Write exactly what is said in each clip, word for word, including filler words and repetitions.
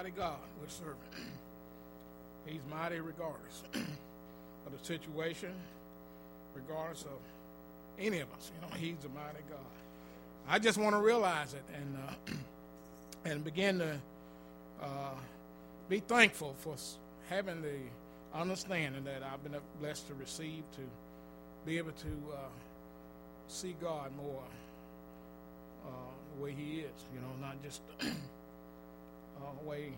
mighty God we're serving. He's mighty regardless of the situation, regardless of any of us. You know, He's a mighty God. I just want to realize it and uh, and begin to uh, be thankful for having the understanding that I've been blessed to receive, to be able to uh, see God more uh, the way He is. You know, not just uh, the way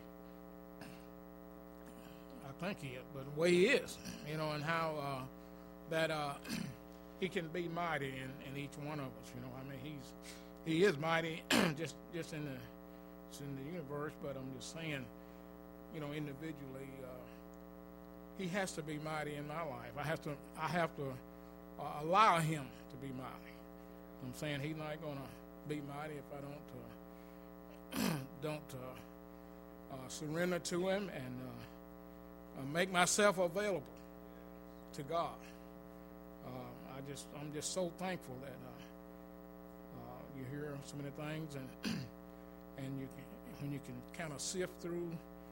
I think He is, but the way He is. You know, and how uh, that uh, He can be mighty in, in each one of us. You know, I mean, He's He is mighty just just in the it's in the universe, but I'm just saying, you know, individually, uh, He has to be mighty in my life. I have to I have to uh, allow Him to be mighty. I'm saying He's not going to be mighty if I don't uh, don't uh, uh, surrender to Him and uh, uh, make myself available to God. Uh, I just I'm just so thankful that uh, uh, you hear so many things and and you can, when you can kind of sift through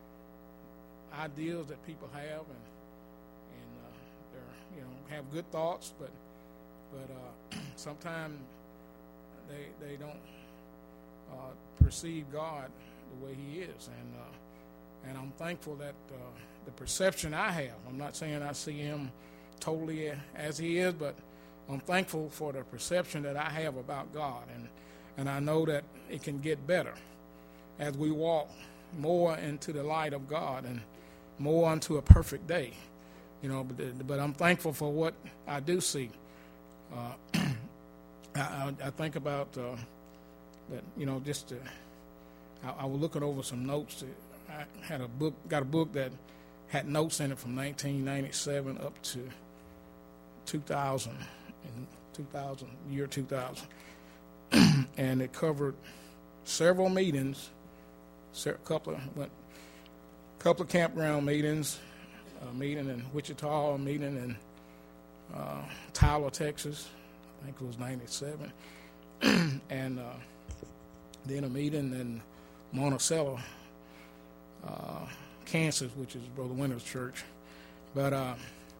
ideas that people have and and uh, they're you know have good thoughts, but but uh, sometimes they they don't uh, perceive God the way He is, and uh, and I'm thankful that uh, the perception I have. I'm not saying I see Him totally as He is, but I'm thankful for the perception that I have about God, and and I know that it can get better as we walk more into the light of God and more unto a perfect day, you know. But, but I'm thankful for what I do see. Uh, I, I think about uh, that, you know. Just uh, I, I was looking over some notes. I had a book, got a book that had notes in it from nineteen ninety-seven up to two thousand, in two thousand, year two thousand, and it covered several meetings. A couple of went, couple of campground meetings, a meeting in Wichita, a meeting in uh, Tyler, Texas. I think it was ninety-seven, and uh, then a meeting in Monticello, uh, Kansas, which is Brother Winter's church. But uh,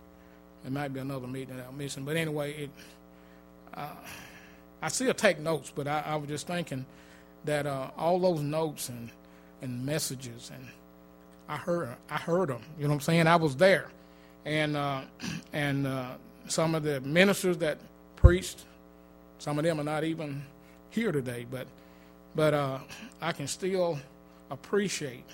it might be another meeting that I'm missing. But anyway, it, uh, I still take notes, but I, I was just thinking that uh, all those notes and and messages, and I heard I heard them. You know what I'm saying? I was there, and uh, and uh, some of the ministers that preached, some of them are not even here today, but but uh, I can still appreciate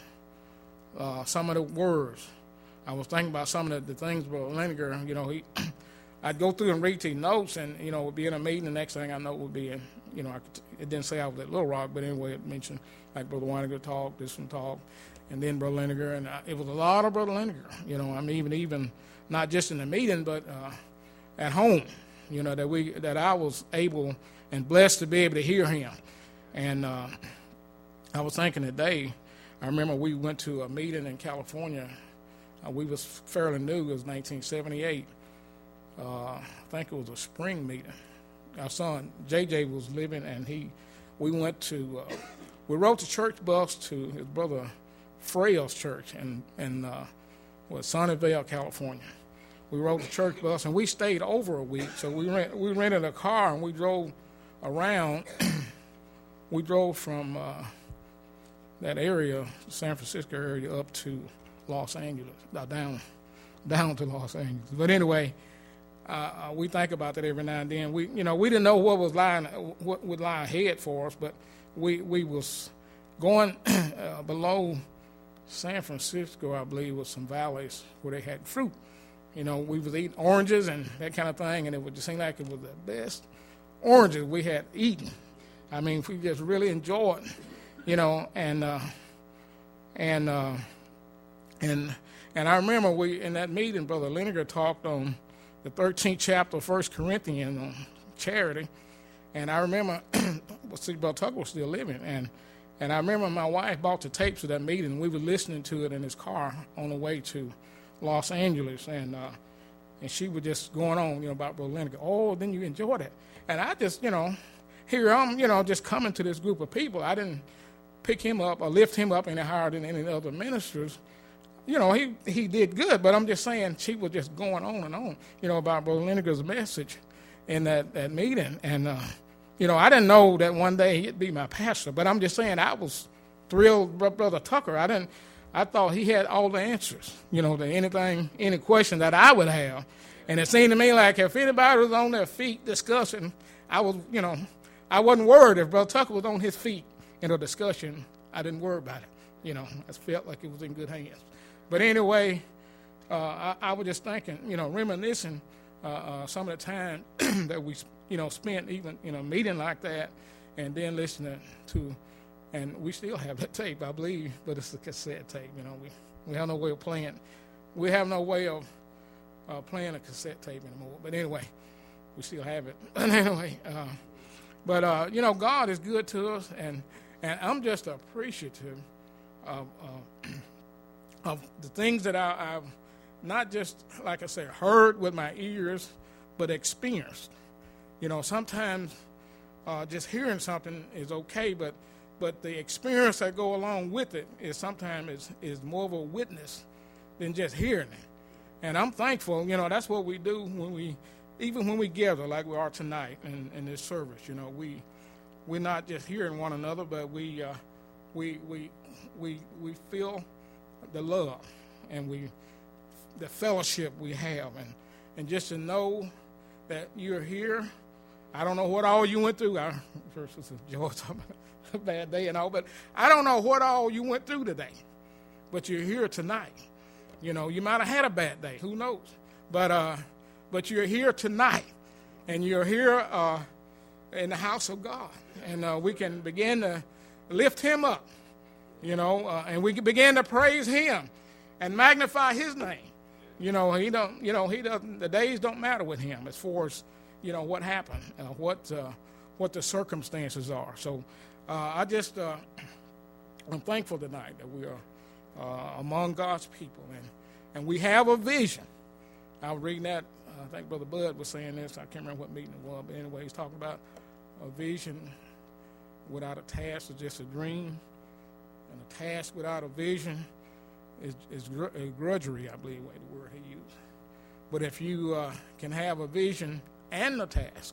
uh, some of the words. I was thinking about some of the, the things, Brother Leniger, you know, he, I'd go through and read these notes, and you know, would be in a meeting. The next thing I know would be, in, you know, I could, it didn't say I was at Little Rock, but anyway, it mentioned like Brother Weiniger talk, this one talk, and then Brother Leniger, and I, it was a lot of Brother Leniger. You know, I mean, even even not just in the meeting, but uh, at home. You know, that we that I was able and blessed to be able to hear him. And uh, I was thinking today, I remember we went to a meeting in California. Uh, we was fairly new. It was nineteen seventy-eight. Uh, I think it was a spring meeting. Our son J J was living, and he, we went to, uh, we rode the church bus to his brother Frail's church in in uh, what, Sunnyvale, California. We rode the church bus, and we stayed over a week. So we rent, we rented a car, and we drove around. We drove from uh, that area, San Francisco area, up to Los Angeles, uh, down down to Los Angeles. But anyway, uh, we think about that every now and then. We, you know, we didn't know what was lying, what would lie ahead for us, but we we was going uh, below San Francisco, I believe, with some valleys where they had fruit. You know, we was eating oranges and that kind of thing, and it would just seem like it was the best oranges we had eaten. I mean, we just really enjoyed, you know, and uh, and uh, and and I remember we in that meeting, Brother Leniger talked on the thirteenth chapter of First Corinthians on charity, and I remember, see, Brother Tucker was still living, and and I remember my wife bought the tapes of that meeting. We were listening to it in his car on the way to Los Angeles, and uh, and she was just going on, you know, about Brother Leniger. Oh, then you enjoyed it, and I just, you know, here I'm, you know, just coming to this group of people. I didn't pick him up or lift him up any higher than any other ministers. You know, he, he did good, but I'm just saying she was just going on and on, you know, about Brother Lineker's message in that, that meeting. And, uh, you know, I didn't know that one day he'd be my pastor, but I'm just saying I was thrilled, Brother Tucker. I didn't, I thought he had all the answers, you know, to anything, any question that I would have. And it seemed to me like if anybody was on their feet discussing, I was, you know, I wasn't worried. If Brother Tucker was on his feet in a discussion, I didn't worry about it. You know, I felt like it was in good hands. But anyway, uh, I, I was just thinking, you know, reminiscing uh, uh, some of the time that we, you know, spent even in a meeting like that, and then listening to, and we still have that tape, I believe, but it's a cassette tape. You know, we, we have no way of playing. We have no way of uh, playing a cassette tape anymore. But anyway, we still have it. But anyway, uh, but uh, you know, God is good to us, and and I'm just appreciative of. Uh, of the things that I, I've not just, like I said, heard with my ears, but experienced. You know, sometimes uh, just hearing something is okay, but but the experience that go along with it is sometimes is, is more of a witness than just hearing it. And I'm thankful, you know, that's what we do when we, even when we gather like we are tonight in, in this service. You know, we, we're not just hearing one another, but we, uh, we, we, we, we feel the love and we the fellowship we have, and and just to know that you're here. I don't know what all you went through. I first was a joy talking about a bad day and all, but I don't know what all you went through today. But you're here tonight. You know, you might have had a bad day, who knows? But uh but you're here tonight, and you're here uh in the house of God, and uh, we can begin to lift him up. You know, uh, and we can begin to praise him and magnify his name. You know, he don't. You know, he doesn't. The days don't matter with him as far as, you know, what happened, uh, what uh, what the circumstances are. So, uh, I just uh, I'm thankful tonight that we are uh, among God's people, and and we have a vision. I was reading that. Uh, I think Brother Bud was saying this. I can't remember what meeting it was, but anyway, he's talking about a vision without a task is just a dream. And a task without a vision is, is gr- is grudgery, I believe, was the word he used. But if you uh, can have a vision and a task,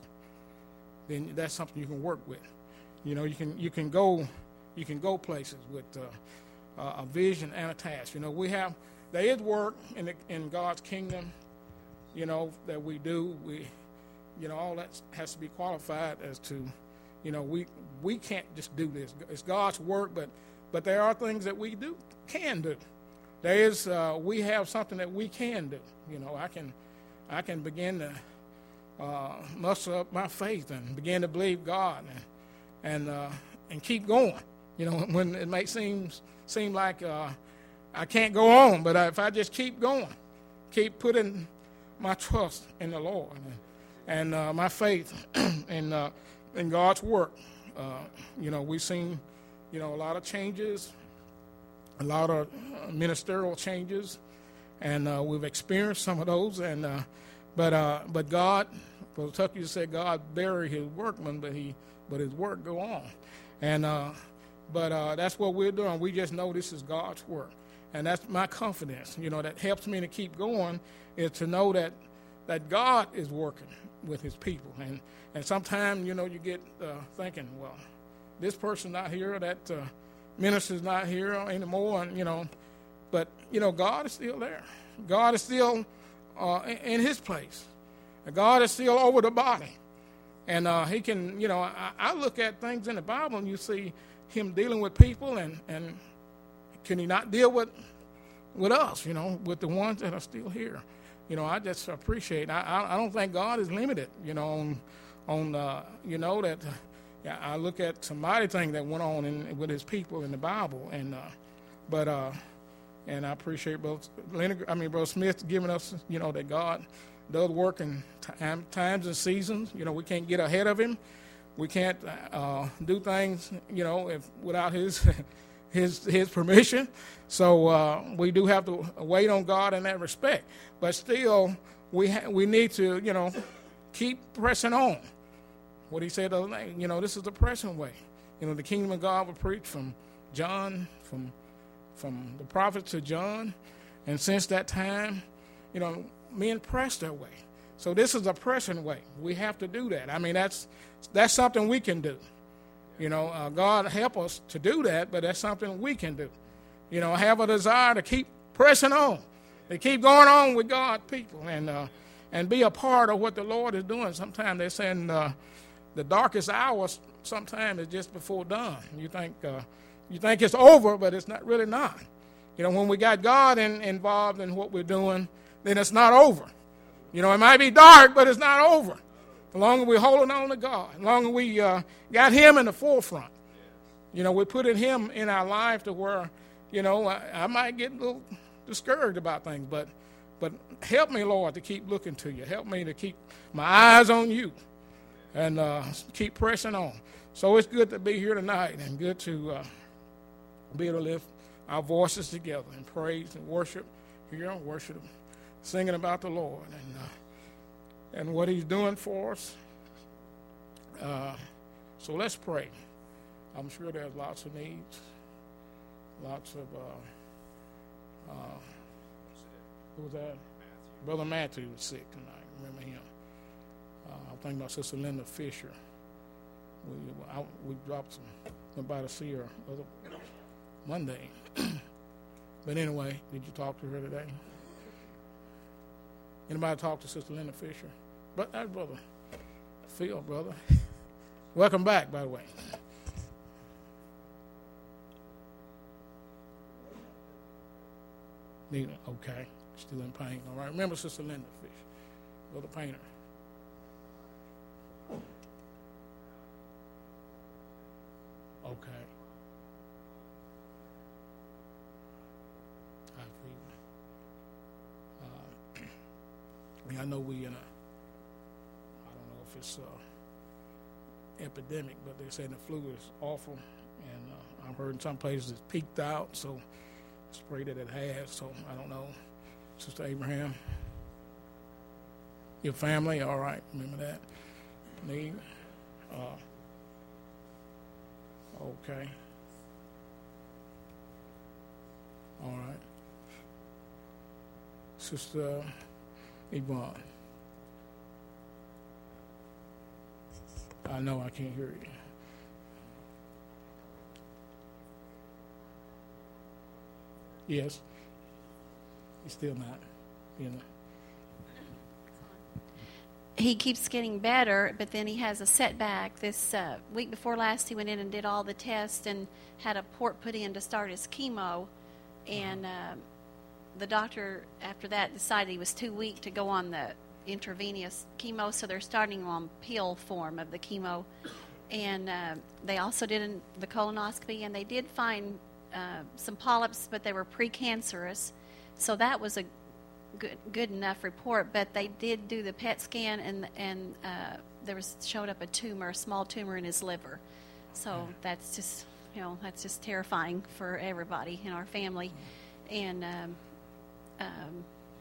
then that's something you can work with. You know, you can you can go you can go places with uh, uh, a vision and a task. You know, we have there is work in the, in God's kingdom. You know, that we do. We, you know, all that has to be qualified as to, you know, we we can't just do this. It's God's work, but. But there are things that we do can do. There is uh, we have something that we can do. You know, I can I can begin to uh, muster up my faith and begin to believe God and and uh, and keep going. You know, when it may seem seem like uh, I can't go on, but if I just keep going, keep putting my trust in the Lord and, and uh, my faith in uh, in God's work, uh, you know, we've seen. You know, a lot of changes, a lot of ministerial changes, and uh, we've experienced some of those. And uh, but uh, but God, Brother Tucker said, God buried his workman, but he but his work go on. And uh, but uh, that's what we're doing. We just know this is God's work, and that's my confidence. You know, that helps me to keep going is to know that that God is working with His people. And and sometimes, you know, you get uh, thinking, well, this person not here, that uh, minister's not here anymore, and you know, but you know, God is still there. God is still uh, in His place. God is still over the body, and uh, He can. You know, I, I look at things in the Bible, and you see Him dealing with people, and and can He not deal with with us? You know, with the ones that are still here. You know, I just appreciate. I I, I don't think God is limited. You know, on on uh, you know that. Uh, Yeah, I look at some mighty thing that went on in, with his people in the Bible, and uh, but uh, and I appreciate both Leonard, I mean, Brother Smith giving us, you know, that God does work in time, times and seasons. You know, we can't get ahead of Him. We can't uh, do things, you know, if without His His His permission. So uh, we do have to wait on God in that respect. But still, we ha- we need to, you know, keep pressing on. What he said the other night, you know, this is the pressing way. You know, the kingdom of God will preach from John, from from the prophets to John, and since that time, you know, men press their way. So this is a pressing way. We have to do that. I mean, that's that's something we can do. You know, uh, God help us to do that, but that's something we can do. You know, have a desire to keep pressing on, to keep going on with God, people, and uh, and be a part of what the Lord is doing. Sometimes they're saying uh, the darkest hours sometimes is just before dawn. You think uh, you think it's over, but it's not really not. You know, when we got God in, involved in what we're doing, then it's not over. You know, it might be dark, but it's not over. The longer we're holding on to God, the longer we uh, got Him in the forefront. You know, we're putting Him in our life to where, you know, I, I might get a little discouraged about things, but but help me, Lord, to keep looking to you. Help me to keep my eyes on you and uh, keep pressing on. So it's good to be here tonight and good to uh, be able to lift our voices together and praise and worship here, worship, singing about the Lord and uh, and what He's doing for us. Uh, so let's pray. I'm sure there's lots of needs, lots of, uh, uh, who was that? Matthew. Brother Matthew was sick tonight. Remember him. Uh, I'm thinking about Sister Linda Fisher. We I, we dropped some, went by to see her other Monday. But anyway, did you talk to her today? Anybody talk to Sister Linda Fisher? But that's Brother Phil, brother. Welcome back, by the way. Nina, okay. Still in pain. All right. Remember Sister Linda Fisher, Brother Painter. Okay. I feel. Uh, I mean, I know we in a. I don't know if it's uh, epidemic, but they're saying the flu is awful, and uh, I've heard in some places it's peaked out. So let's pray that it has. So I don't know, Sister Abraham, your family, all right? Remember that. Need. Uh, okay. All right. Sister Yvonne. I know I can't hear you. Yes. He's still not, you know. He keeps getting better, but then he has a setback. This uh, week before last, he went in and did all the tests and had a port put in to start his chemo. And uh, the doctor, after that, decided he was too weak to go on the intravenous chemo, so they're starting him on pill form of the chemo. And uh, they also did an, the colonoscopy, and they did find uh, some polyps, but they were precancerous. So that was a good good enough report. But they did do the P E T scan, and and uh, there was showed up a tumor, a small tumor in his liver. So that's just you know that's just terrifying for everybody in our family. And um, um,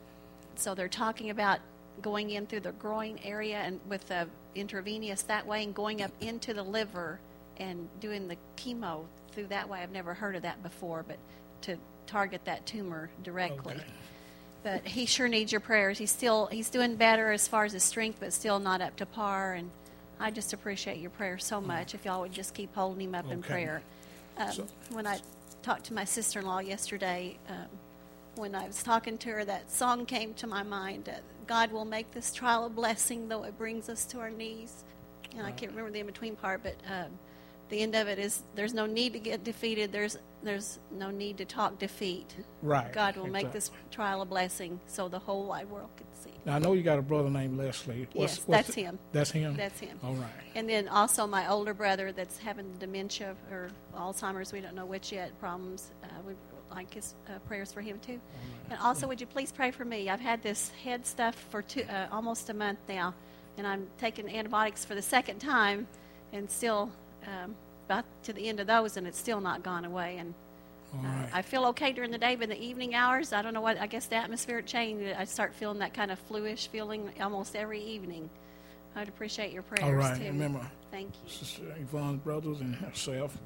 so they're talking about going in through the groin area and with the intravenous that way, and going up into the liver and doing the chemo through that way. I've never heard of that before, but to target that tumor directly. Okay. But he sure needs your prayers. He's still he's doing better as far as his strength, but still not up to par. And I just appreciate your prayers so much. If y'all would just keep holding him up okay. in prayer. Um, so, when I talked to my sister-in-law yesterday, um, when I was talking to her, that song came to my mind. Uh, God will make this trial a blessing, though it brings us to our knees. And right. I can't remember the in-between part, but um, the end of it is there's no need to get defeated. There's there's no need to talk defeat. Right. God will exactly. make this trial a blessing so the whole wide world can see. Now, I know you got a brother named Leslie. What's, yes, what's that's the, him. That's him? That's him. All right. And then also my older brother that's having dementia or Alzheimer's, we don't know which yet, problems. Uh, we like his uh, prayers for him, too. Right. And also, would you please pray for me? I've had this head stuff for two, uh, almost a month now, and I'm taking antibiotics for the second time, and still um, about to the end of those, and it's still not gone away. And uh, right. I feel okay during the day, but in the evening hours, I don't know what, I guess the atmosphere changed. I start feeling that kind of fluish feeling almost every evening. I'd appreciate your prayers, All right. too. Remember, thank you. Sister Yvonne's brothers and herself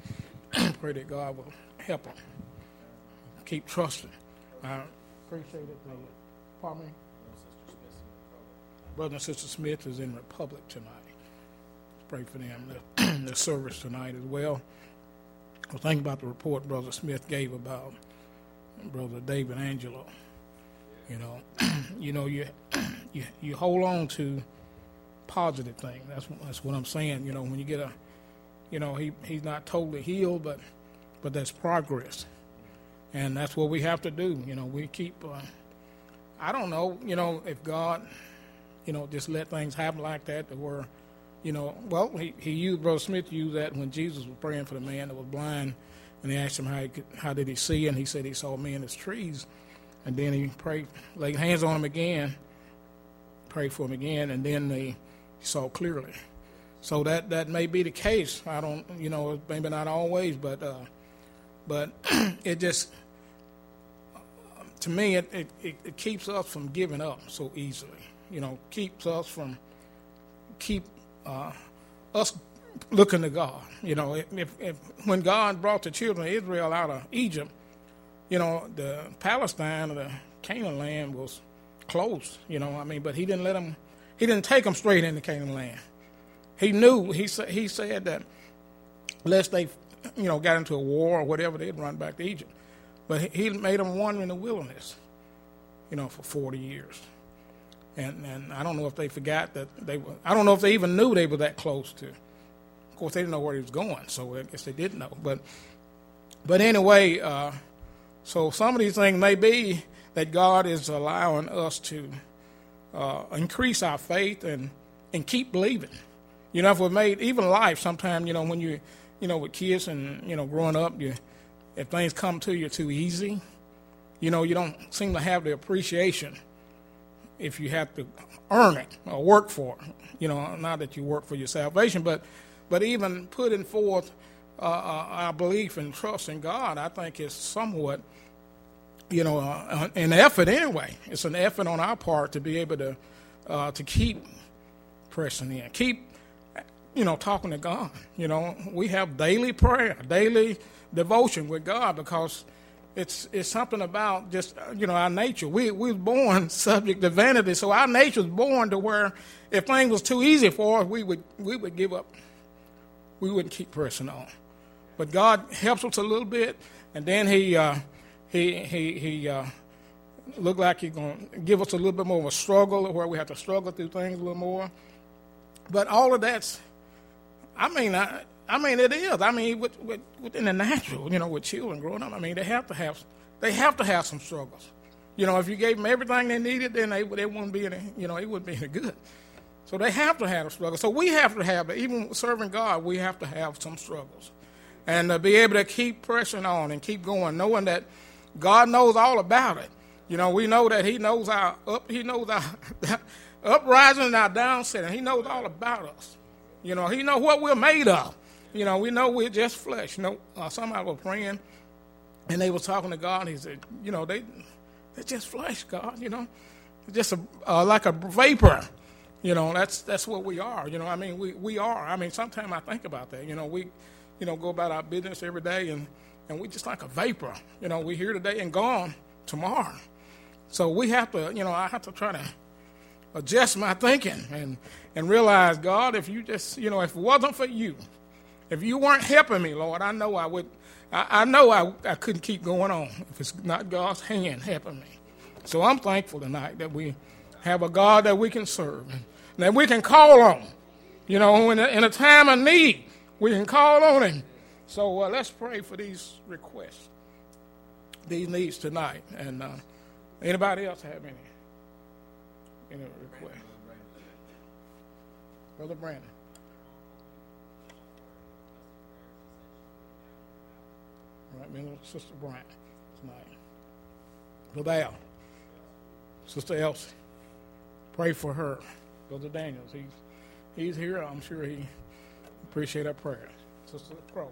pray that God will help them. Keep trusting. I appreciate it. The, pardon me? Brother and Sister Smith is in Republic tonight. Pray for them, the, the service tonight as well. I was thinking about the report Brother Smith gave about Brother David Angelo. You know, you know, you, you you hold on to positive things. That's that's what I'm saying. You know, when you get a, you know, he he's not totally healed, but but that's progress, and that's what we have to do. You know, we keep. Uh, I don't know. You know, if God, you know, just let things happen like that, that were, you know, well, he he used Brother Smith used that when Jesus was praying for the man that was blind, and they asked him how he could, how did he see, and he said he saw men as trees. And then he prayed, laid hands on him again, prayed for him again, and then they saw clearly. So that, that may be the case. I don't, you know, maybe not always, but uh, but it just, to me, it, it, it keeps us from giving up so easily. You know, keeps us from, keep uh, us looking to God. You know, if, if when God brought the children of Israel out of Egypt, you know, the Palestine or the Canaan land was closed, you know, I mean, but he didn't let them, he didn't take them straight into Canaan land. He knew, he, sa- he said that unless they, you know, got into a war or whatever, they'd run back to Egypt. But he made them wander in the wilderness, you know, for forty years. And and I don't know if they forgot that they were, I don't know if they even knew they were that close to, of course, they didn't know where he was going, so I guess they didn't know. But, but anyway, uh, so some of these things may be that God is allowing us to uh, increase our faith and, and keep believing. You know, if we made, even life, sometimes, you know, when you, you know, with kids and, you know, growing up, you, if things come to you too easy, you know, you don't seem to have the appreciation if you have to earn it or work for it. You know, not that you work for your salvation, but, but even putting forth uh, our belief and trust in God, I think is somewhat, you know, uh, an effort anyway. It's an effort on our part to be able to uh, to keep pressing in, keep, you know, talking to God. You know, we have daily prayer, daily devotion with God because it's it's something about just, you know, our nature. We we was born subject to vanity, so our nature was born to where if things was too easy for us, we would we would give up. We wouldn't keep pressing on. But God helps us a little bit, and then He. Uh, He he he uh, looked like he's going to give us a little bit more of a struggle where we have to struggle through things a little more. But all of that's, I mean, I, I mean it is. I mean, with, with, within the natural, you know, with children growing up, I mean, they have to have they have to have some struggles. You know, if you gave them everything they needed, then they they wouldn't be any, you know, it wouldn't be any good. So they have to have a struggle. So we have to have, even serving God, we have to have some struggles, and uh, be able to keep pressing on and keep going, knowing that God knows all about it. You know, we know that He knows our up, He knows our uprising and our downsetting. He knows all about us. You know, He knows what we're made of. You know, we know we're just flesh. You know, uh, somebody was praying, and they were talking to God, and He said, you know, they they're just flesh, God. You know, just a, uh, like a vapor. You know, that's that's what we are. You know, I mean, we we are. I mean, sometimes I think about that. You know, we, you know, go about our business every day and. And we just like a vapor. You know, we're here today and gone tomorrow. So we have to, you know, I have to try to adjust my thinking and, and realize, God, if you just, you know, if it wasn't for you, if you weren't helping me, Lord, I know I would, I, I know I, I couldn't keep going on if it's not God's hand helping me. So I'm thankful tonight that we have a God that we can serve and that we can call on. You know, in a, in a time of need, we can call on Him. So uh, let's pray for these requests, these needs tonight. And uh, anybody else have any, any requests? Brother Brandon. All right, me and Sister Bryant tonight. Brother Al. Sister Elsie. Pray for her. Brother Daniels, he's, he's here. I'm sure he appreciate our prayers. Sister Crow.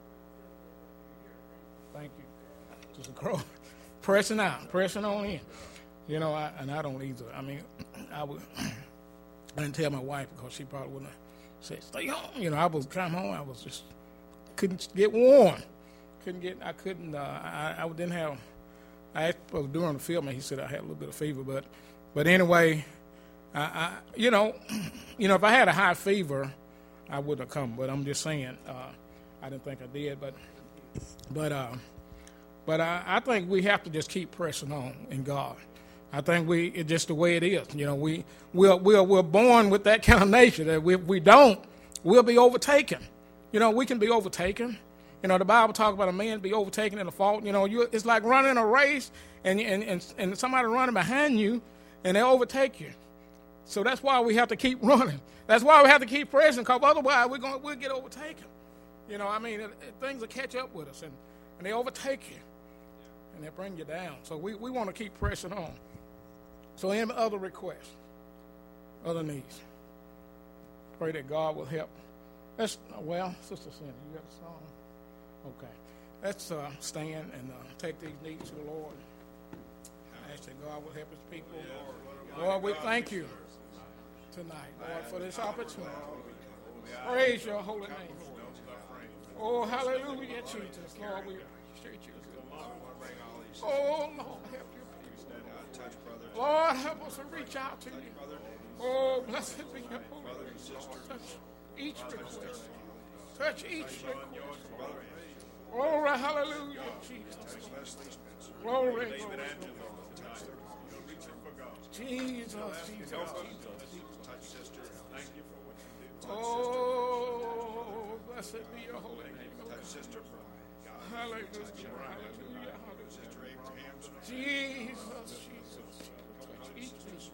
Thank you. Sister Crow, pressing out, pressing on in. You know, I, and I don't either. I mean, I would. I didn't tell my wife because she probably wouldn't have said, stay home. You know, I was come home, I was just couldn't get warm. Couldn't get. I couldn't. Uh, I, I didn't have. I asked well, during the film, and he said I had a little bit of fever, but, but anyway, I, I you know, you know, if I had a high fever, I wouldn't have come. But I'm just saying, uh, I didn't think I did, but, but, uh, but I, I think we have to just keep pressing on in God. I think we it's just the way it is. You know, we we're we're we're born with that kind of nature that if we don't, we'll be overtaken. You know, we can be overtaken. You know, the Bible talks about a man be overtaken in a fault. You know, you, it's like running a race and, and, and, and somebody running behind you and they overtake you. So that's why we have to keep running. That's why we have to keep pressing, because otherwise we're going we'll get overtaken. You know, I mean, it, it, things will catch up with us and, and they overtake you and they bring you down. So we, we want to keep pressing on. So any other requests, other needs, pray that God will help. Let's, well, Sister Cindy, you got a song? Okay. Let's uh, stand and uh, take these needs to the Lord. I ask that God will help his people. Lord, we thank you tonight, Lord, for this opportunity. Praise your holy name. Oh, hallelujah, Jesus. Lord, we appreciate you. Oh, Lord, help your people. Lord, help us to reach out to you. Oh, blessed be your holy name. Touch each request. Touch each request. Glory, hallelujah, Jesus. Glory, glory. Jesus, Jesus, Jesus. Oh, blessed be your holy name. Hallelujah, hallelujah, hallelujah. Jesus, Jesus. Each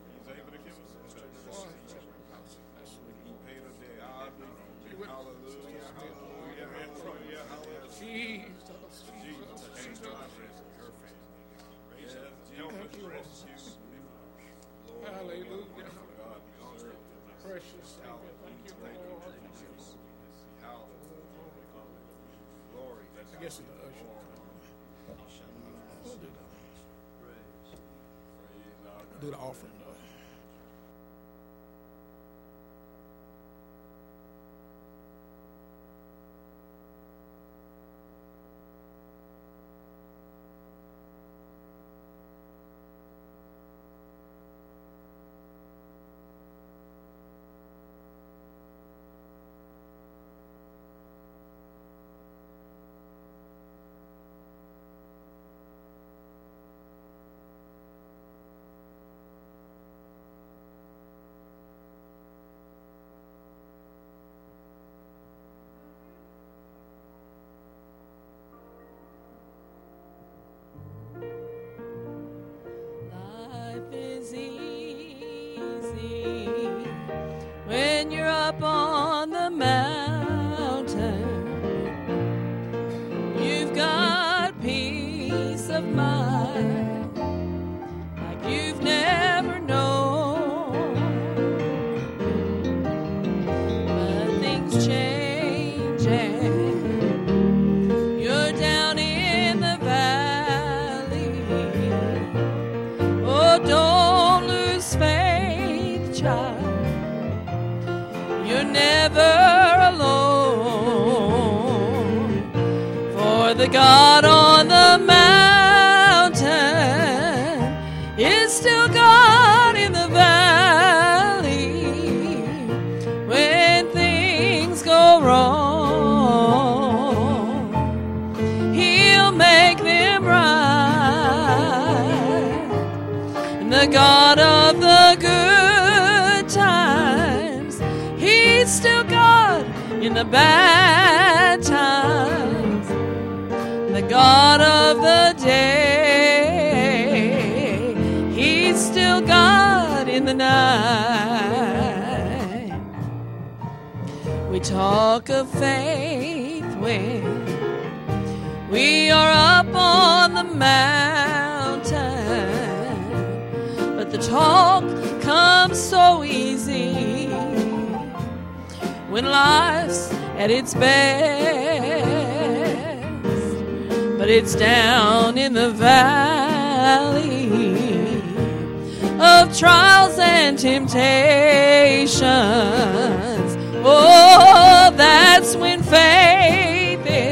Jesus, Jesus, Jesus. Hallelujah. Precious Savior. Thank you, Lord. I guess it's the usher. We'll do the, do the offering. Up on the mountain, you've got peace of mind like you've never known. But things change and you're down in the valley. Oh, don't lose faith, child. You're never alone, for the God on the mountain is still God in the valley. When things go wrong, He'll make them right. And the God of the good times, He's still God in the bad times. The God of the day, He's still God in the night. We talk of faith when we are up on the mountain, but the talk comes so easy when life's at its best. But it's down in the valley of trials and temptations. Oh, that's when faith is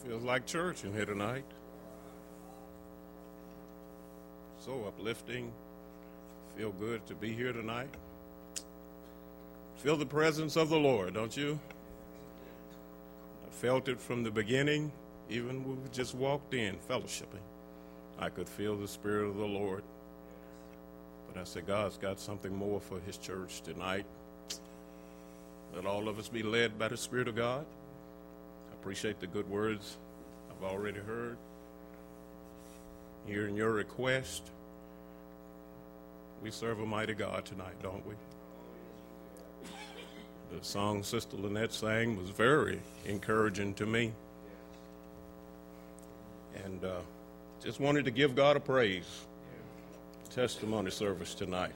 Feels like church in here tonight. So uplifting. Feel good to be here tonight. Feel the presence of the Lord, don't you? I felt it from the beginning, even when we just walked in fellowshipping. I could feel the Spirit of the Lord. But I said, God's got something more for his church tonight. Let all of us be led by the Spirit of God. I appreciate the good words I've already heard. Hearing your request. We serve a mighty God tonight, don't we? The song Sister Lynette sang was very encouraging to me. And uh, just wanted to give God a praise. Testimony service tonight.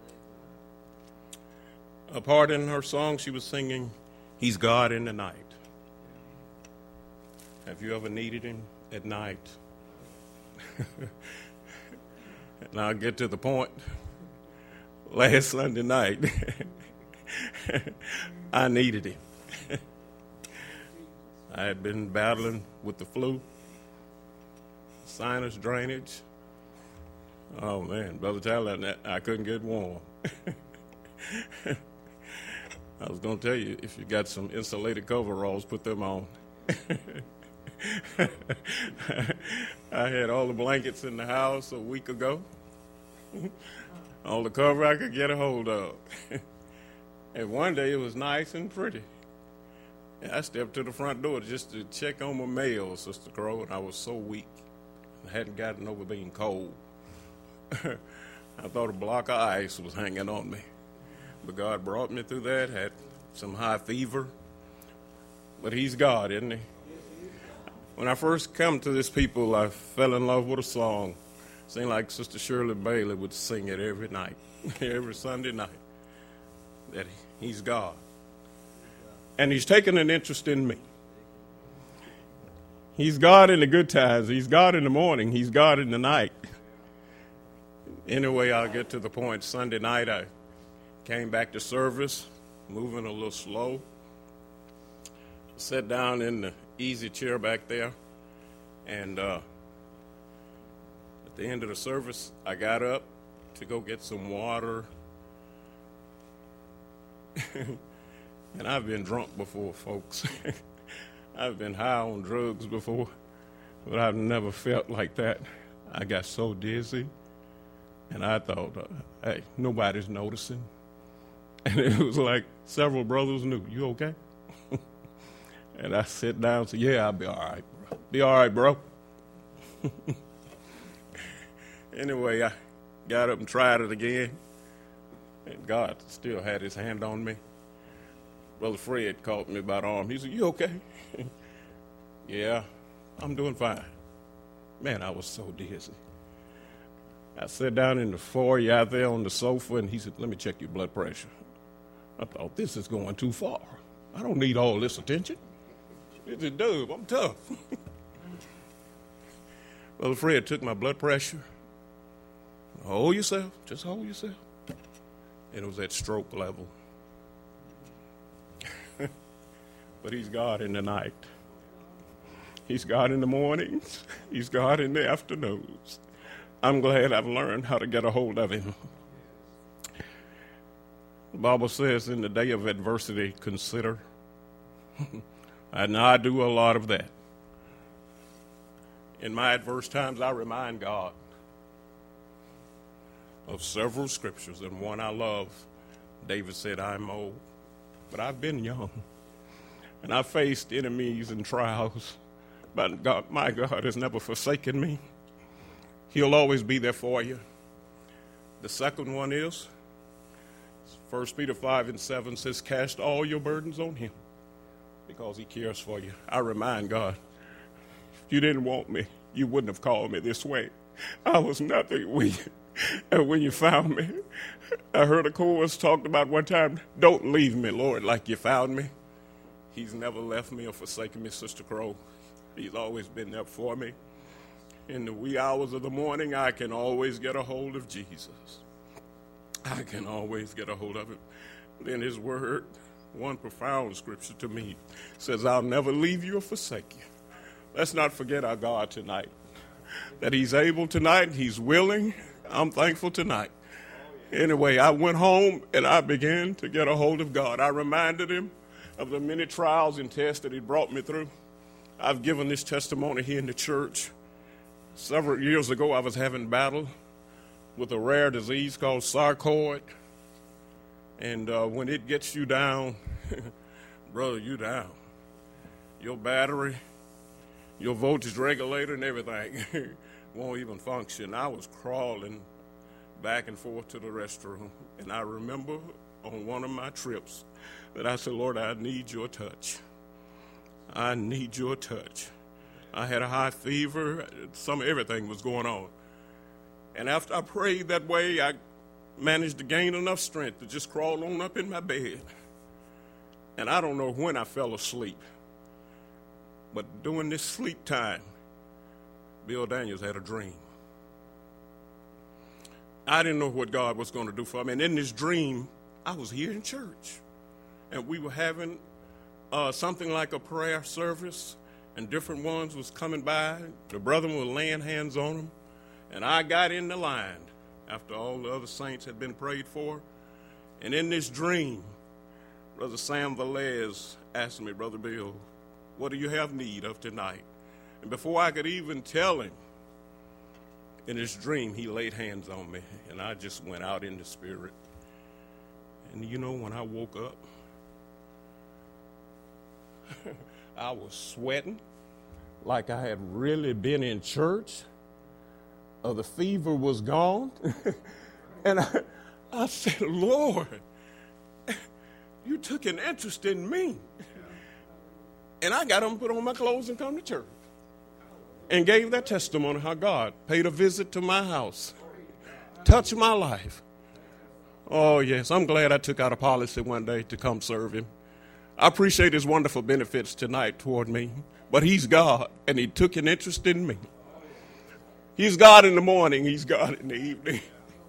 A part in her song she was singing, He's God in the night. Have you ever needed him at night? And I'll get to the point. Last Sunday night, I needed him. I had been battling with the flu, sinus drainage. Oh, man, Brother Tyler, I couldn't get warm. I was going to tell you, if you got some insulated coveralls, put them on. I had all the blankets in the house a week ago. All the cover I could get a hold of. And one day it was nice and pretty. And I stepped to the front door just to check on my mail, Sister Crow, and I was so weak. I hadn't gotten over being cold. I thought a block of ice was hanging on me. But God brought me through that, had some high fever. But he's God, isn't he? When I first come to this people, I fell in love with a song. Seemed like Sister Shirley Bailey would sing it every night, every Sunday night, that he's God. And he's taken an interest in me. He's God in the good times. He's God in the morning. He's God in the night. Anyway, I'll get to the point. Sunday night, I came back to service, moving a little slow. Sat down in the easy chair back there, and uh, at the end of the service, I got up to go get some water. And I've been drunk before, folks. I've been high on drugs before, but I've never felt like that. I got so dizzy, and I thought, uh, hey, nobody's noticing. And it was like several brothers knew, you okay? And I sat down and said, yeah, I'll be all right, bro. Be all right, bro. Anyway, I got up and tried it again, and God still had his hand on me. Brother Fred caught me by the arm. He said, you okay? Yeah, I'm doing fine. Man, I was so dizzy. I sat down in the foyer out there on the sofa, and he said, let me check your blood pressure. I thought, this is going too far. I don't need all this attention. It's a dub. I'm tough. Brother Fred took my blood pressure. Hold yourself. Just hold yourself. And it was at stroke level. But he's God in the night. He's God in the mornings. He's God in the afternoons. I'm glad I've learned how to get a hold of him. The Bible says in the day of adversity, consider. And I do a lot of that. In my adverse times, I remind God of several scriptures, and one I love. David said, I'm old, but I've been young. And I've faced enemies and trials, but God, my God has never forsaken me. He'll always be there for you. The second one is, First Peter five and seven says, cast all your burdens on him because he cares for you. I remind God, if you didn't want me, you wouldn't have called me this way. I was nothing when you, and when you found me. I heard a chorus talked about one time, don't leave me, Lord, like you found me. He's never left me or forsaken me, Sister Crow. He's always been there for me. In the wee hours of the morning, I can always get a hold of Jesus. I can always get a hold of him. Then his word, one profound scripture to me, says, I'll never leave you or forsake you. let's not forget our God tonight. That he's able tonight, he's willing. I'm thankful tonight. Anyway, I went home and I began to get a hold of God. I reminded him of the many trials and tests that he brought me through. I've given this testimony here in the church. Several years ago, I was having battle with a rare disease called sarcoid. And uh, when it gets you down, brother, you down. Your battery, your voltage regulator and everything won't even function. I was crawling back and forth to the restroom. And I remember on one of my trips that I said, Lord, I need your touch. I need your touch. I had a high fever. Some everything was going on. And after I prayed that way, I managed to gain enough strength to just crawl on up in my bed. And I don't know when I fell asleep. But during this sleep time, Bill Daniels had a dream. I didn't know what God was going to do for me. And in this dream, I was here in church. And we were having uh, something like a prayer service. And different ones was coming by. The brethren were laying hands on them. And I got in the line after all the other saints had been prayed for. And in this dream, Brother Sam Velez asked me, Brother Bill, what do you have need of tonight? And before I could even tell him, in his dream, he laid hands on me. And I just went out in the spirit. And you know, when I woke up, I was sweating like I had really been in church. Uh, the fever was gone. And I, I said, Lord, you took an interest in me. And I got them put on my clothes and come to church. And gave that testimony how God paid a visit to my house. Touched my life. Oh, yes, I'm glad I took out a policy one day to come serve him. I appreciate his wonderful benefits tonight toward me. But he's God, and he took an interest in me. He's God in the morning. He's God in the evening.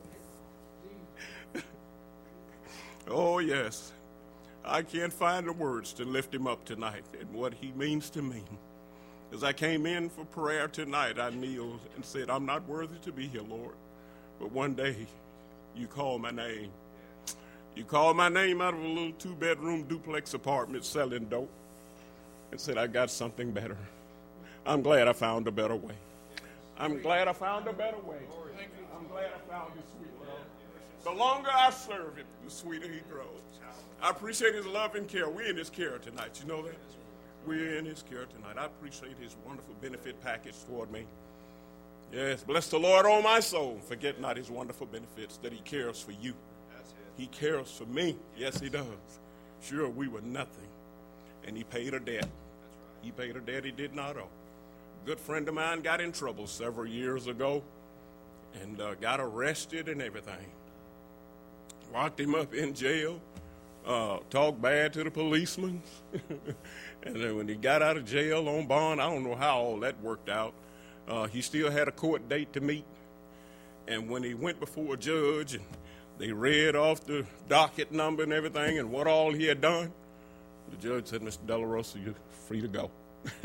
Oh, yes. I can't find the words to lift him up tonight and what he means to me. As I came in for prayer tonight, I kneeled and said, I'm not worthy to be here, Lord. But one day, you called my name. You called my name out of a little two-bedroom duplex apartment selling dope and said, I got something better. I'm glad I found a better way. I'm glad I found a better way. I'm glad I found this sweet love. The longer I serve him, the sweeter he grows. I appreciate his love and care. We're in his care tonight. You know that? We're in his care tonight. I appreciate his wonderful benefit package toward me. Yes, bless the Lord, oh my soul. Forget not his wonderful benefits, that he cares for you. He cares for me. Yes, he does. Sure, we were nothing. And he paid a debt. He paid a debt he did not owe. A good friend of mine got in trouble several years ago and uh, got arrested and everything. Locked him up in jail. Uh, talked bad to the policemen. And then when he got out of jail on bond, I don't know how all that worked out. Uh, he still had a court date to meet. And when he went before a judge and they read off the docket number and everything and what all he had done, the judge said, Mister De La Rosa, you're free to go.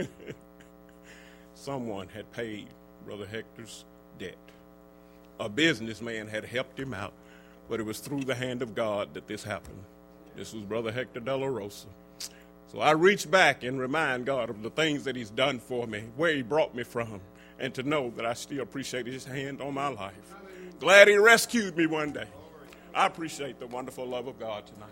Someone had paid Brother Hector's debt. A businessman had helped him out, but it was through the hand of God that this happened. This was Brother Hector De La Rosa. So I reach back and remind God of the things that he's done for me, where he brought me from, and to know that I still appreciate his hand on my life. Glad he rescued me one day. I appreciate the wonderful love of God tonight.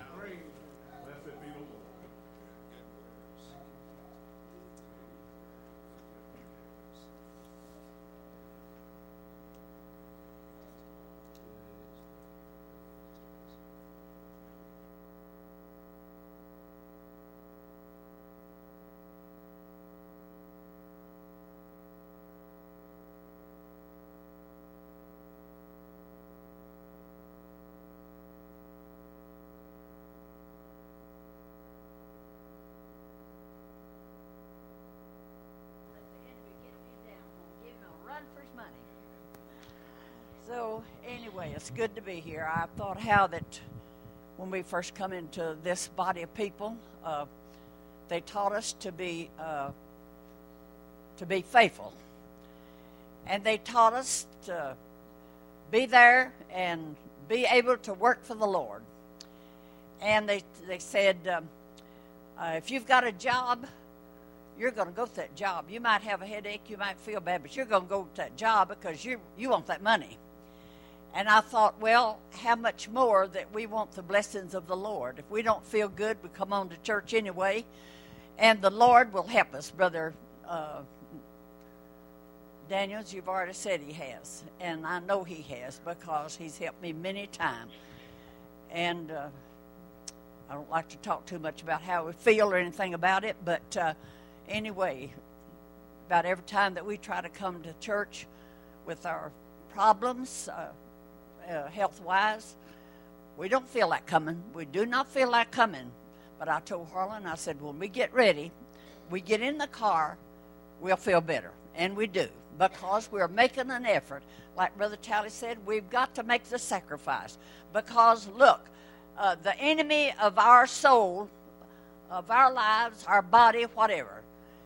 So anyway, it's good to be here. I thought how that when we first come into this body of people, uh, they taught us to be uh, to be faithful. And they taught us to be there and be able to work for the Lord. And they they said, um, uh, if you've got a job, you're going to go to that job. You might have a headache, you might feel bad, but you're going to go to that job because you you want that money. And I thought, well, how much more that we want the blessings of the Lord. If we don't feel good, we come on to church anyway, and the Lord will help us. Brother uh, Daniels, you've already said he has, and I know he has because he's helped me many times. And uh, I don't like to talk too much about how we feel or anything about it, but uh, anyway, about every time that we try to come to church with our problems, uh, uh, health-wise, we don't feel like coming. We do not feel like coming. But I told Harlan, I said, when we get ready, we get in the car, we'll feel better. And we do, because we're making an effort. Like Brother Tally said, we've got to make the sacrifice. Because, look, uh, the enemy of our soul, of our lives, our body, whatever,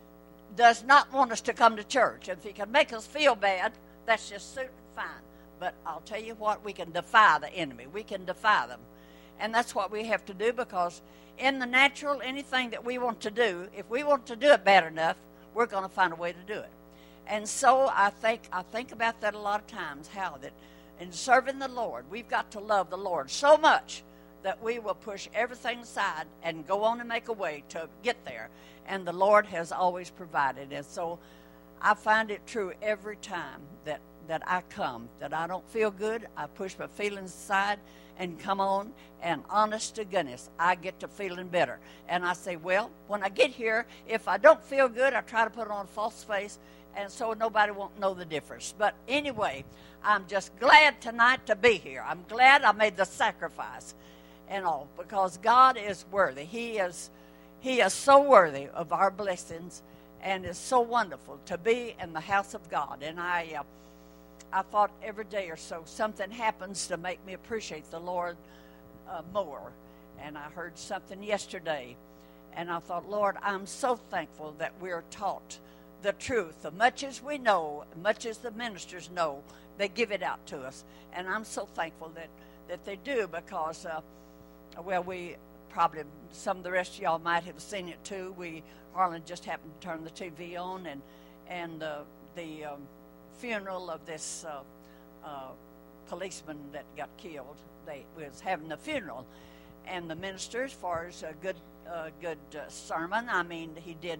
does not want us to come to church. If he can make us feel bad, that's just suit and fine. But I'll tell you what, we can defy the enemy. We can defy them. And that's what we have to do, because in the natural, anything that we want to do, if we want to do it bad enough, we're going to find a way to do it. And so I think I think about that a lot of times, how that in serving the Lord, we've got to love the Lord so much that we will push everything aside and go on and make a way to get there. And the Lord has always provided. And so I find it true every time that, that I come, that I don't feel good, I push my feelings aside and come on, and honest to goodness, I get to feeling better. And I say, well, when I get here, if I don't feel good, I try to put on a false face, and so nobody won't know the difference. But anyway, I'm just glad tonight to be here. I'm glad I made the sacrifice and all, because God is worthy. He is, He is so worthy of our blessings, and it's so wonderful to be in the house of God. And I... Uh, I thought every day or so something happens to make me appreciate the Lord uh, more. And I heard something yesterday, and I thought, Lord, I'm so thankful that we're taught the truth. As much as we know, much as the ministers know, they give it out to us. And I'm so thankful that, that they do, because, uh, well, we probably, some of the rest of y'all might have seen it too. We, Harlan just happened to turn the T V on, and, and uh, the... Um, funeral of this uh, uh, policeman that got killed. They was having a funeral, and the minister, as far as a good, uh, good uh, sermon, I mean, he did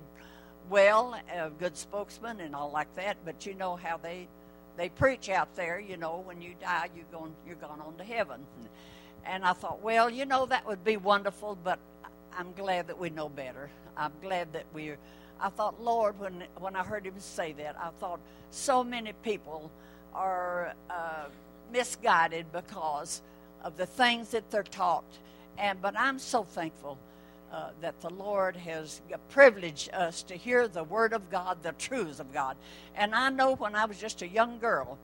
well, a good spokesman and all like that. But you know how they they preach out there. You know, when you die, you're going you're going on to heaven. And I thought, well, you know, that would be wonderful, but I'm glad that we know better. I'm glad that we're. I thought, Lord, when when I heard him say that, I thought so many people are uh, misguided because of the things that they're taught. And but I'm so thankful uh, that the Lord has privileged us to hear the Word of God, the truths of God. And I know when I was just a young girl,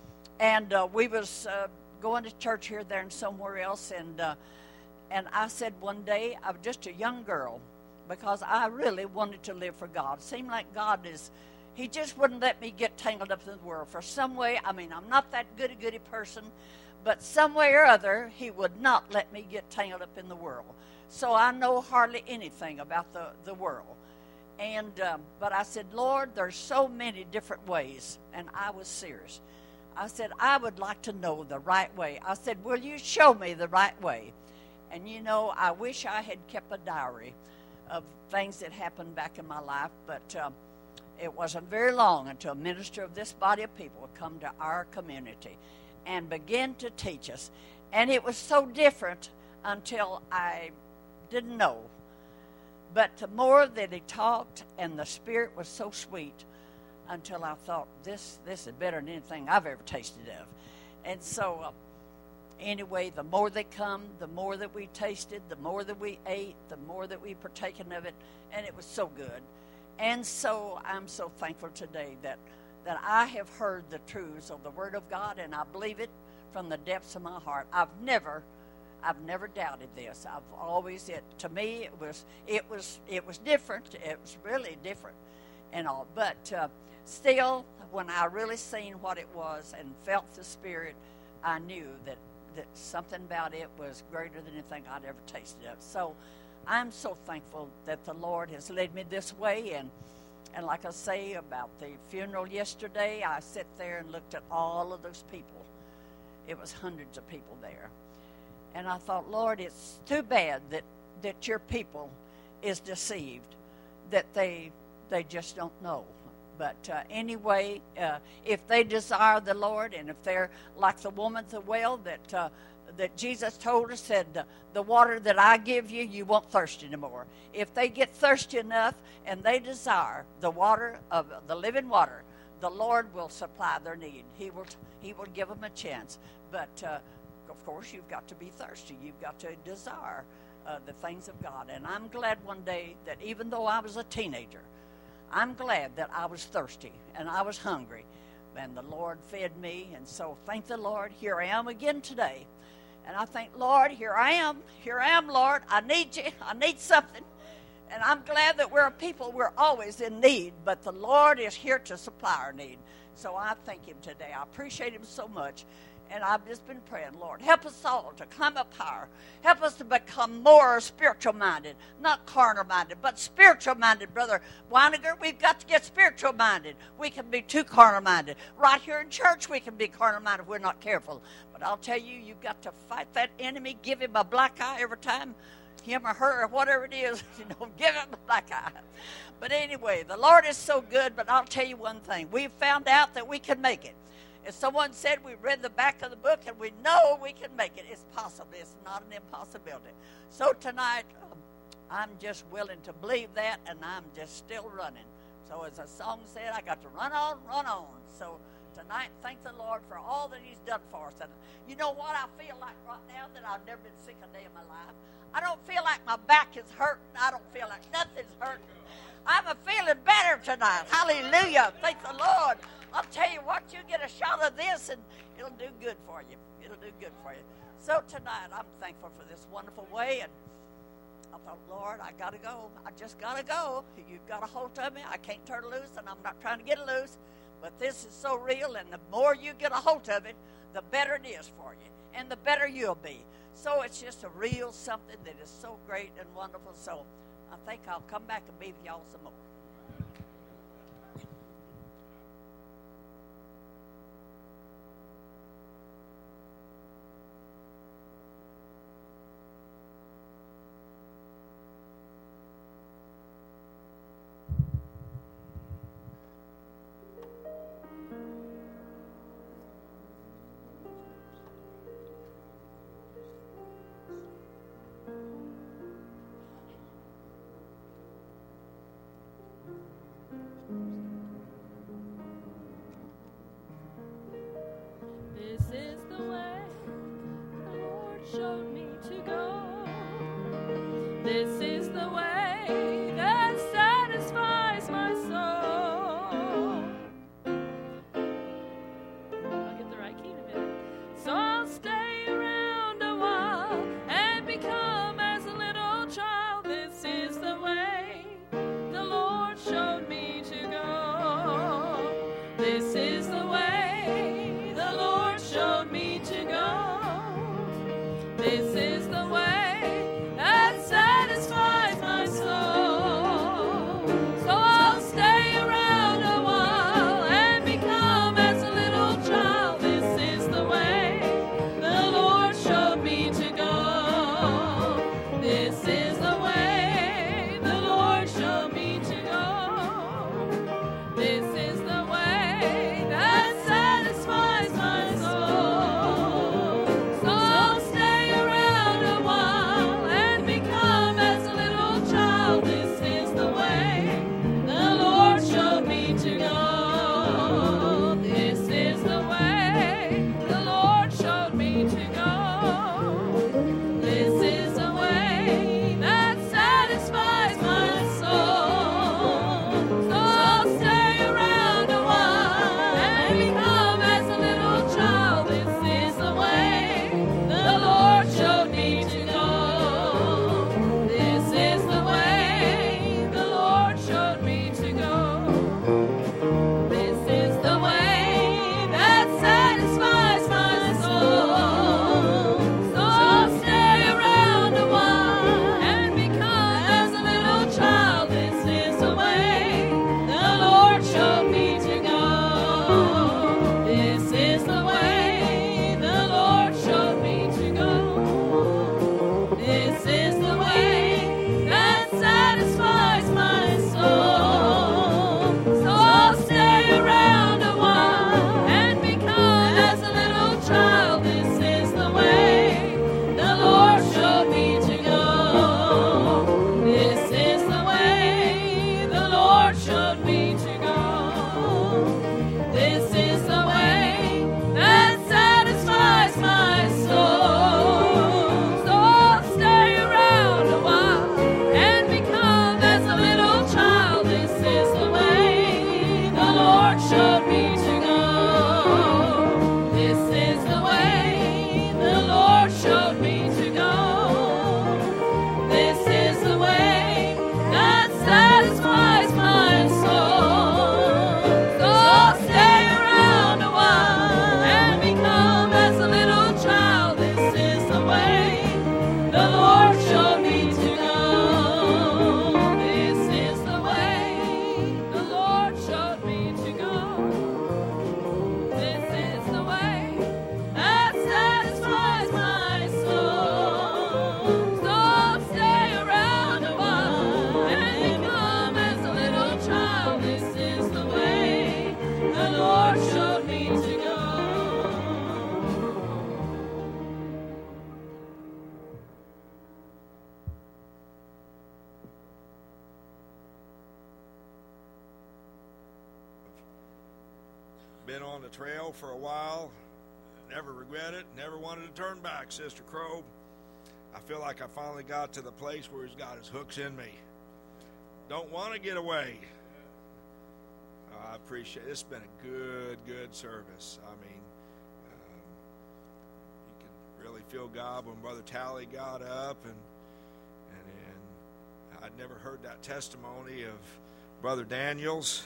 and uh, we was uh, going to church here, there, and somewhere else, and uh, and I said one day, I was just a young girl, because I really wanted to live for God. It seemed like God is, he just wouldn't let me get tangled up in the world. For some way, I mean, I'm not that goody-goody person, but some way or other, he would not let me get tangled up in the world. So I know hardly anything about the, the world. And um, but I said, Lord, there's so many different ways. And I was serious. I said, I would like to know the right way. I said, will you show me the right way? And you know, I wish I had kept a diary of things that happened back in my life, but uh, it wasn't very long until a minister of this body of people would come to our community and begin to teach us. And it was so different until I didn't know. But the more that he talked, and the Spirit was so sweet, until I thought, this this is better than anything I've ever tasted of. And so uh, anyway, the more they come, the more that we tasted, the more that we ate, the more that we partaken of it, and it was so good. And so I'm so thankful today that, that I have heard the truths of the Word of God, and I believe it from the depths of my heart. I've never, I've never doubted this. I've always, it to me, it was, it was, it was different. It was really different. and all. But uh, still, when I really seen what it was and felt the Spirit, I knew that, that something about it was greater than anything I'd ever tasted of. So I'm so thankful that the Lord has led me this way. And, and like I say about the funeral yesterday, I sat there and looked at all of those people. It was hundreds of people there. And I thought, Lord, it's too bad that, that your people is deceived, that they they just don't know. But uh, anyway, uh, if they desire the Lord, and if they're like the woman at the well that uh, that Jesus told us, said, uh, the water that I give you, you won't thirst anymore. If they get thirsty enough and they desire the water of the living water, the Lord will supply their need. He will He will give them a chance. But uh, of course, you've got to be thirsty. You've got to desire uh, the things of God. And I'm glad one day that even though I was a teenager, I'm glad that I was thirsty and I was hungry. And the Lord fed me. And so thank the Lord. Here I am again today. And I think, Lord, here I am. Here I am, Lord. I need you. I need something. And I'm glad that we're a people, we're always in need. But the Lord is here to supply our need. So I thank him today. I appreciate him so much. And I've just been praying, Lord, help us all to climb up higher. Help us to become more spiritual-minded, not carnal-minded, but spiritual-minded, Brother Weiniger. We've got to get spiritual-minded. We can be too carnal-minded. Right here in church, we can be carnal-minded if we're not careful. But I'll tell you, you've got to fight that enemy, give him a black eye every time, him or her or whatever it is, you know, give him a black eye. But anyway, the Lord is so good, but I'll tell you one thing. We've found out that we can make it. As someone said, we read the back of the book and we know we can make it. It's possible. It's not an impossibility. So tonight, um, I'm just willing to believe that, and I'm just still running. So as the song said, I got to run on, run on. So tonight, thank the Lord for all that he's done for us. And you know what I feel like right now? That I've never been sick a day in my life. I don't feel like my back is hurting. I don't feel like nothing's hurting. I'm a feeling better tonight. Hallelujah. Thank the Lord. I'll tell you what, you get a shot of this and it'll do good for you. It'll do good for you. So tonight, I'm thankful for this wonderful way. And I thought, Lord, I got to go. I just got to go. You've got a hold of me. I can't turn it loose, and I'm not trying to get it loose. But this is so real, and the more you get a hold of it, the better it is for you, and the better you'll be. So it's just a real something that is so great and wonderful. So I think I'll come back and be with y'all some more. Showed me to go. This is the way that satisfies my soul. I'll get the right key in a minute. So I'll stay around a while and become as a little child. This is the way the Lord showed me to go. This is the way the Lord showed me to go. This is the way that satisfies my soul. So I'll stay around a while and become as a little child. This is the way the Lord showed me to go. This is the way the Lord showed me to go. This is the way showed me to go. This is the way that satisfies my soul. So I'll stay around a while and become as a little child. This is the way the Lord showed me to go. This is the way the Lord showed me to go. This is the way that satisfies my soul. So I'll stay around a while and become as a little child. This is the way the Lord showed me to go. This is the way the Lord showed me to go. This is the way that satisfies my soul. So I'll stay around a while and become as a little child. This is the way the Lord showed me to go. Been on the trail for a while, never regret it, never wanted to turn back, Sister Crow. I feel like I finally got to the place where he's got his hooks in me. Don't want to get away. I appreciate it. It's been a good, good service. I mean, um, you can really feel God when Brother Talley got up, and and, and I'd never heard that testimony of Brother Daniels.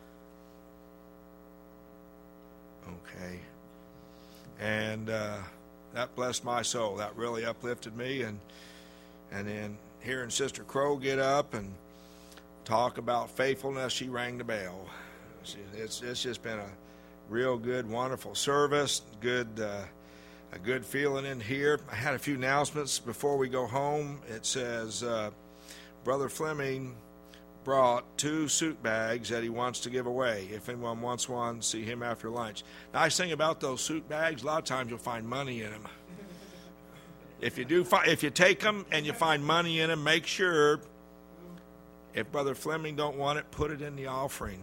Okay. And uh, that blessed my soul. That really uplifted me. And and then hearing Sister Crow get up and talk about faithfulness, she rang the bell. It's it's just been a real good, wonderful service. Good, uh, a good feeling in here. I had a few announcements before we go home. It says uh, Brother Fleming brought two suit bags that he wants to give away. If anyone wants one, see him after lunch. Nice thing about those suit bags, a lot of times you'll find money in them. If you do, fi- if you take them and you find money in them, make sure, if Brother Fleming don't want it, put it in the offering.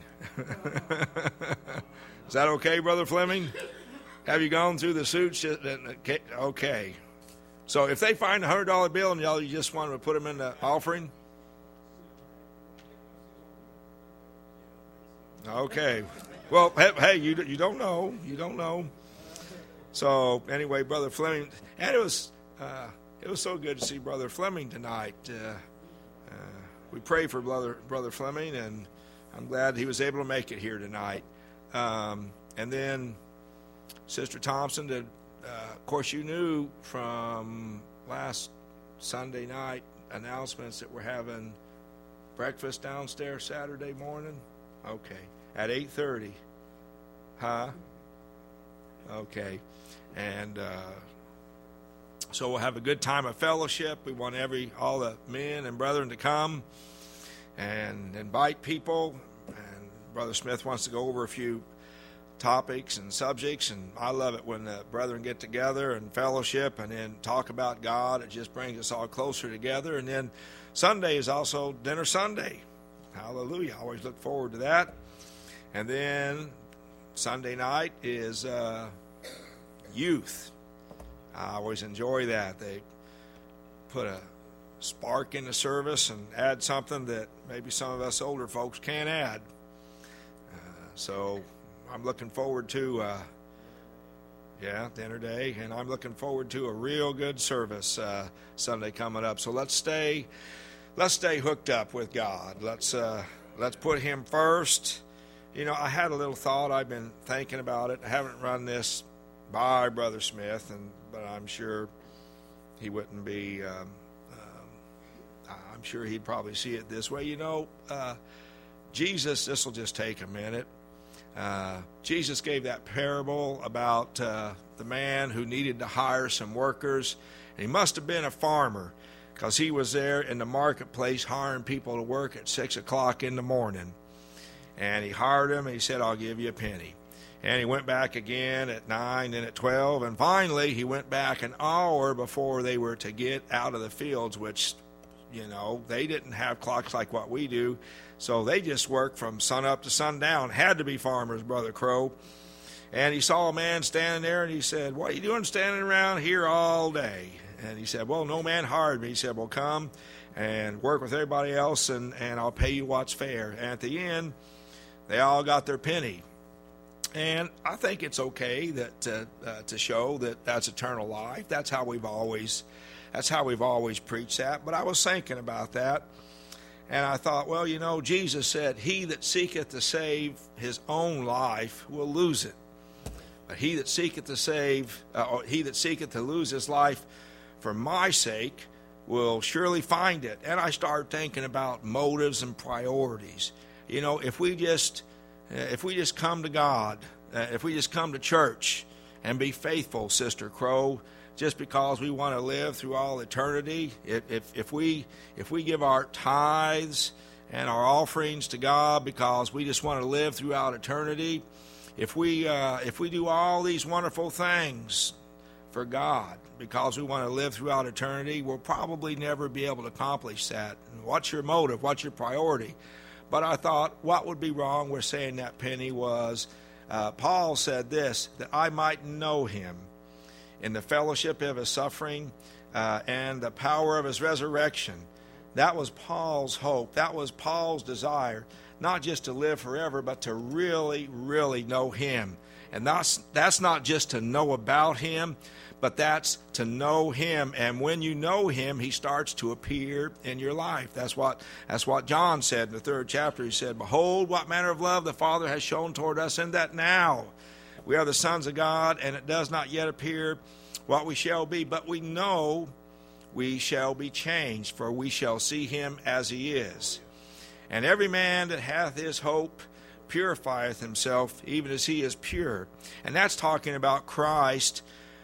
Is that okay, Brother Fleming? Have you gone through the suits? Okay. So if they find a hundred dollar bill and y'all, you just want to put them in the offering. Okay. Well, hey, you you don't know. You don't know. So anyway, Brother Fleming, and it was uh, it was so good to see Brother Fleming tonight. Uh, uh, we pray for Brother Brother Fleming, and I'm glad he was able to make it here tonight. Um, and then Sister Thompson, did, uh, of course, you knew from last Sunday night announcements that we're having breakfast downstairs Saturday morning. Okay. At eight thirty. Huh? Okay. And uh, so we'll have a good time of fellowship. We want every all the men and brethren to come and invite people. And Brother Smith wants to go over a few topics and subjects. And I love it when the brethren get together and fellowship and then talk about God. It just brings us all closer together. And then Sunday is also Dinner Sunday. Hallelujah. I always look forward to that. And then Sunday night is uh, youth. I always enjoy that. They put a spark in the service and add something that maybe some of us older folks can't add. Uh, so I'm looking forward to, uh, yeah, dinner day. And I'm looking forward to a real good service uh, Sunday coming up. So let's stay... Let's stay hooked up with God. Let's uh, let's put Him first. You know, I had a little thought. I've been thinking about it. I haven't run this by Brother Smith, and but I'm sure he wouldn't be. Um, um, I'm sure he'd probably see it this way. You know, uh, Jesus. This will just take a minute. Uh, Jesus gave that parable about uh, the man who needed to hire some workers, and he must have been a farmer, because he was there in the marketplace hiring people to work at six o'clock in the morning. And he hired them, and he said, I'll give you a penny. And he went back again at nine and at twelve. And finally, he went back an hour before they were to get out of the fields, which You know, they didn't have clocks like what we do, so they just worked from sun up to sundown. Had to be farmers, Brother Crow. And he saw a man standing there, and he said, "What are you doing standing around here all day?" And he said, "Well, no man hired me." He said, "Well, come and work with everybody else, and, and I'll pay you what's fair." And at the end, they all got their penny. And I think it's okay that uh, uh, to show that that's eternal life. That's how we've always, that's how we've always preached that. But I was thinking about that, and I thought, well, you know, Jesus said, "He that seeketh to save his own life will lose it. But he that seeketh to save, uh, or he that seeketh to lose his life for my sake will surely find it." And I started thinking about motives and priorities. You know, if we just, uh, if we just come to God, uh, if we just come to church and be faithful, Sister Crow, just because we want to live through all eternity, if if, if we if we give our tithes and our offerings to God because we just want to live throughout eternity, if we uh, if we do all these wonderful things for God because we want to live throughout eternity, we'll probably never be able to accomplish that. What's your motive? What's your priority? But I thought, what would be wrong with saying that penny was, uh, Paul said this, that I might know him in the fellowship of his suffering uh, and the power of his resurrection. That was Paul's hope. That was Paul's desire. Not just to live forever, but to really, really know him. And that's that's not just to know about him, but that's to know him. And when you know him, he starts to appear in your life. That's what that's what John said in the third chapter. He said, "Behold, what manner of love the Father has shown toward us, in that now we are the sons of God, and it does not yet appear what we shall be. But we know we shall be changed, for we shall see him as he is. And every man that hath his hope purifieth himself, even as he is pure." And that's talking about Christ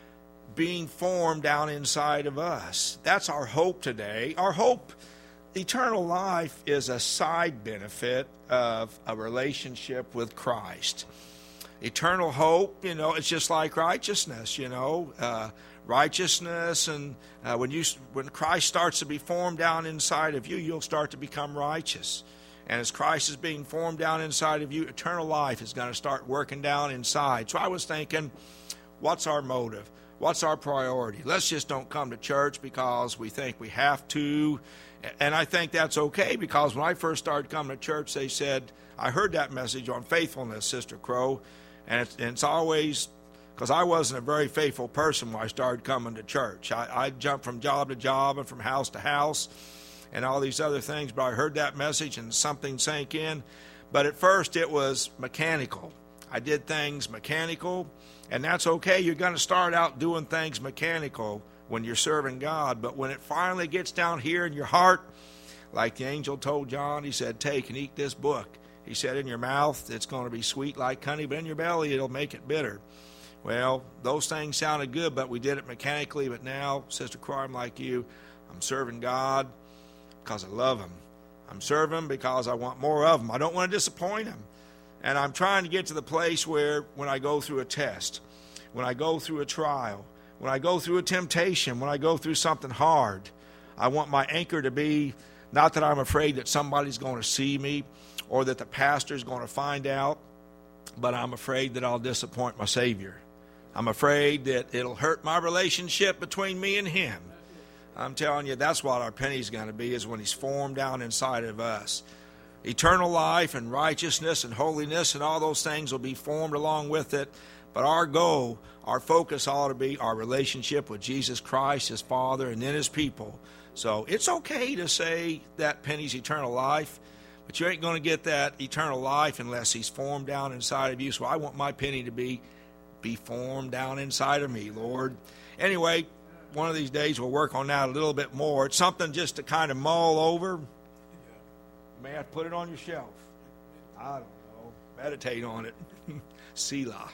being formed down inside of us. That's our hope today. Our hope, eternal life, is a side benefit of a relationship with Christ. Eternal hope, you know, it's just like righteousness, you know. Uh, righteousness, and uh, when you when Christ starts to be formed down inside of you, you'll start to become righteous. And as Christ is being formed down inside of you, eternal life is going to start working down inside. So I was thinking, what's our motive? What's our priority? Let's just don't come to church because we think we have to. And I think that's okay, because when I first started coming to church, they said, I heard that message on faithfulness, Sister Crow, and it's, and it's always, because I wasn't a very faithful person when I started coming to church. I, I jumped from job to job and from house to house and all these other things, but I heard that message and something sank in. But at first it was mechanical. I did things mechanical, and that's okay. You're going to start out doing things mechanical when you're serving God, but when it finally gets down here in your heart, like the angel told John, he said, "Take and eat this book." He said, in your mouth it's going to be sweet like honey, but in your belly it'll make it bitter. Well, those things sounded good, but we did it mechanically. But now, Sister Crow, I'm like you. I'm serving God because I love him. I'm serving him because I want more of him. I don't want to disappoint him. And I'm trying to get to the place where when I go through a test, when I go through a trial, when I go through a temptation, when I go through something hard, I want my anchor to be not that I'm afraid that somebody's going to see me or that the pastor's going to find out, but I'm afraid that I'll disappoint my Savior. I'm afraid that it'll hurt my relationship between me and him. I'm telling you, that's what our penny's going to be, is when he's formed down inside of us. Eternal life and righteousness and holiness and all those things will be formed along with it. But our goal, our focus ought to be our relationship with Jesus Christ, his Father, and then his people. So it's okay to say that penny's eternal life, but you ain't going to get that eternal life unless he's formed down inside of you. So I want my penny to be, be formed down inside of me, Lord. Anyway, one of these days we'll work on that a little bit more. It's something just to kind of mull over. You may have to put it on your shelf. I don't know. Meditate on it. Selah.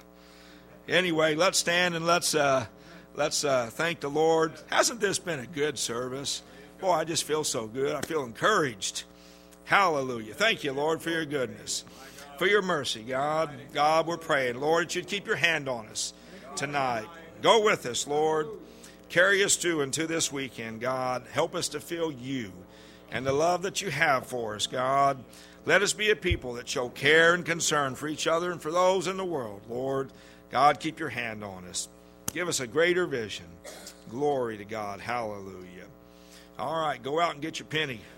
Anyway, let's stand and let's uh, let's uh, thank the Lord. Hasn't this been a good service? Boy, I just feel so good. I feel encouraged. Hallelujah. Thank you, Lord, for your goodness, for your mercy, God. God, we're praying, Lord, that you'd keep your hand on us tonight. Go with us, Lord. carry us to into this weekend, God. Help us to feel you and the love that you have for us, God. Let us be a people that show care and concern for each other and for those in the world, Lord. God, keep your hand on us. Give us a greater vision. Glory to God. Hallelujah. All right, go out and get your penny.